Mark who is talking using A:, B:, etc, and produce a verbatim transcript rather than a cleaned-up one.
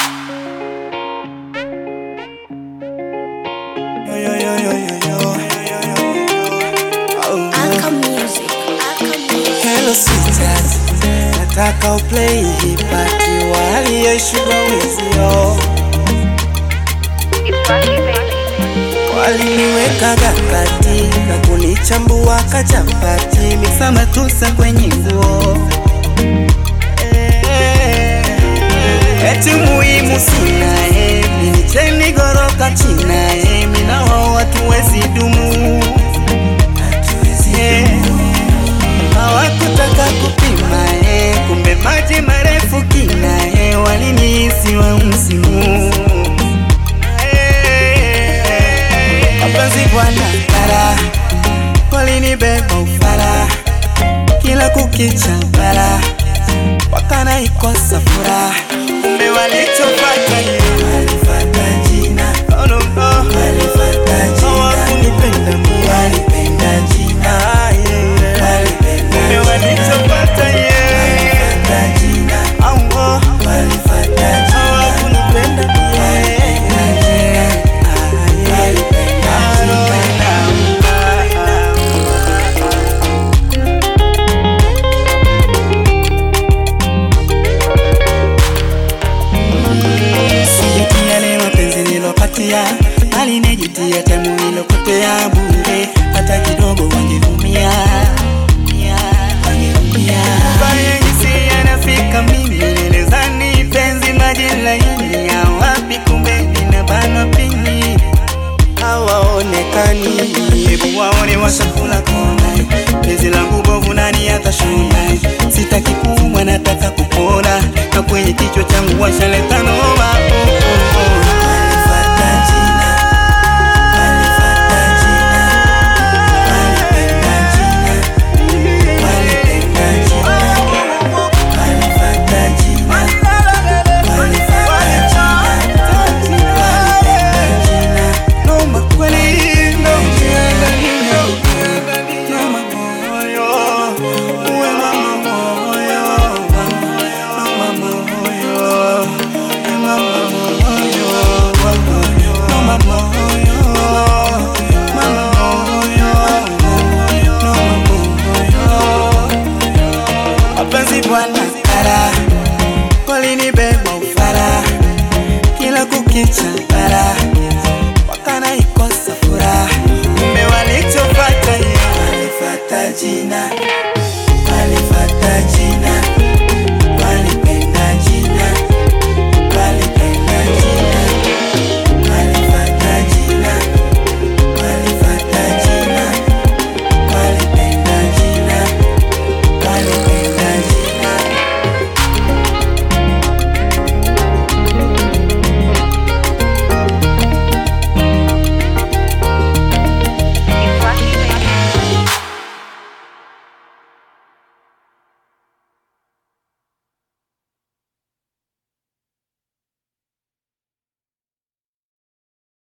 A: Hello sweetheart, nataka uplay hii party wali ya sugar wizio. Waliniweka gakati na kunichambua kachapati, mixa matusa kwenye nguo. Eti muhimu sina eh, mini cheni goroka china eh, mina wao watu wezi dumu. Hawakutaka kupima eh, kumbe maji marefu kina eh, walinihisi wa msimu. Mapenzi bwana kara, walinibeba ufara, kila kukicha bara, wakana ikosa furaha. Kumbe walichopata ni walifata jina, oh no no, walifata jina, hawakunipenda mimi, walipenda jina, ah, yeah, walipenda. Kumbe walichopata yeah, walifata jina, oh no, walifata jina, hawakunipenda mimi, walipenda jina, ah, yeah, walipenda jina. Alinijitia temu hilo kote ya bure, hata kidogo wangevumia, wangevumia. Baya hisi yanafika mimi, nilizani penzi maji laini ya wapi, kumbe ninabana pini. Hawaonekani, hebu waone washakula kona. Penzi langu bovu nani atashona, sitaki kuumwa nataka kupona, na kwenye kichwa changu washaleta no.